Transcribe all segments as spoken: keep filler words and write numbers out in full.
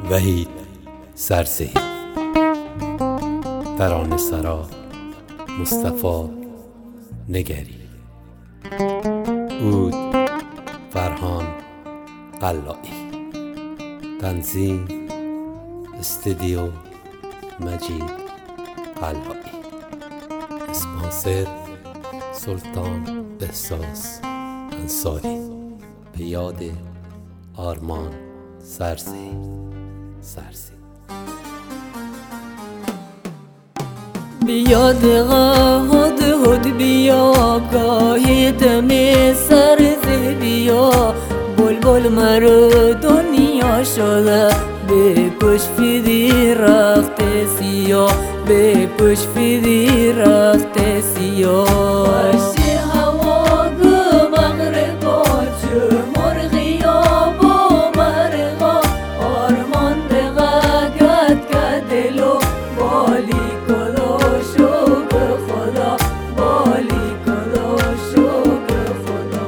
وحید سرسهی. ترانه سرا مصطفی نگری. عود فرهان قلایی. تنظیم استودیو مجید قلایی. اسپانسر سلطان احساس انصاری. به یاد آرمان سرسهی. سرسهی بیا دقا هد هد بیا گاهی دم سرسه بیا بلبل مرا دنیا شده به پش فیدی رخت سیا به پش فیدی رخت سیا وشی هوا گو مغربا چو مرغی با مرغا آرمان دقا گد گدلو بالی کلا شو به خدا بالی کلا شو به خدا.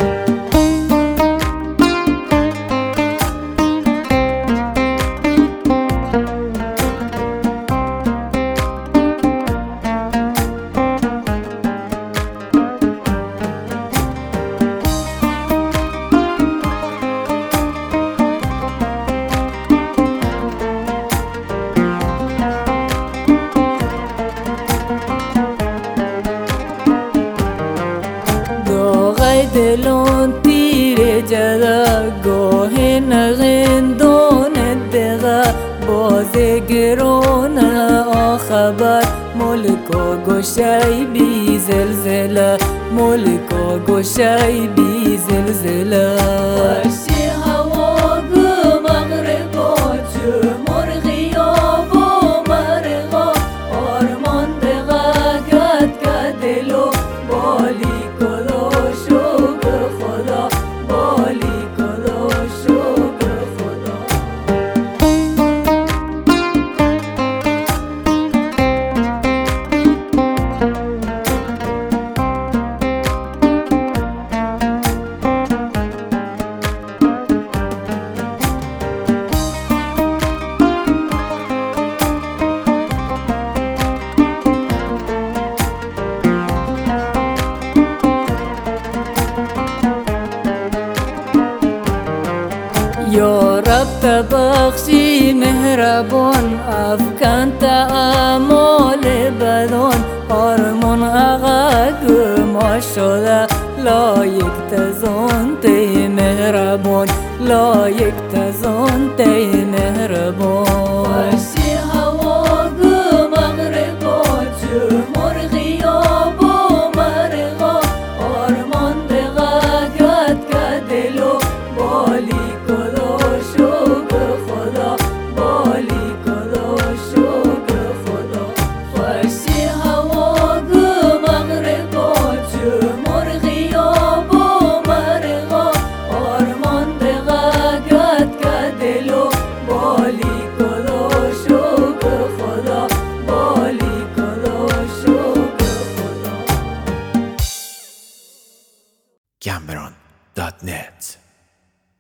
دلون تیر جدا گوه نغین دون دغا باز گرون آخبر ملک و گوشای بی زلزله ملک و گوشای بی زلزله وشی هوا گو مغربا چو مرغی با مرغا آرمان دغا گد گدلو بالی کلا شو به خدا بالی کلا شو به خدا. یا رب تبخشی مهربان افکن تعامل بدان آرمان آقا گما شده لایک تزان تی مهربان لایک تزان تی مهربان